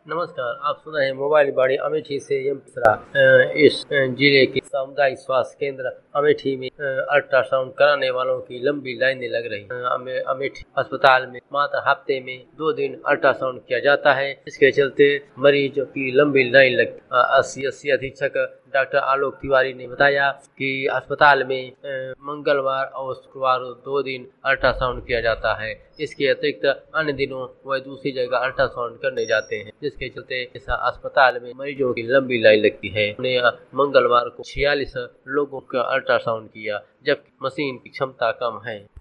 नमस्कार, आप सुन रहे हैं मोबाइल बाड़ी अमेठी से एम मिश्रा। इस जिले के सामुदायिक स्वास्थ्य केंद्र अमेठी में अल्ट्रासाउंड कराने वालों की लंबी लाइनें लग रही हैं। अमेठी अस्पताल में मात्र हफ्ते में 2 दिन अल्ट्रासाउंड किया जाता है। इसके चलते मरीजों की लंबी लाइन लग 80 अधीक्षक डॉक्टर आलोक तिवारी ने बताया कि अस्पताल में मंगलवार और शुक्रवार 2 दिन अल्ट्रासाउंड किया जाता है। इसके अतिरिक्त अन्य दिनों वह दूसरी जगह अल्ट्रासाउंड करने जाते हैं, जिसके चलते इस अस्पताल में मरीजों की लंबी लाइन लगती है। उन्हें मंगलवार को 46 लोगों का अल्ट्रासाउंड किया, जबकि मशीन की क्षमता कम है।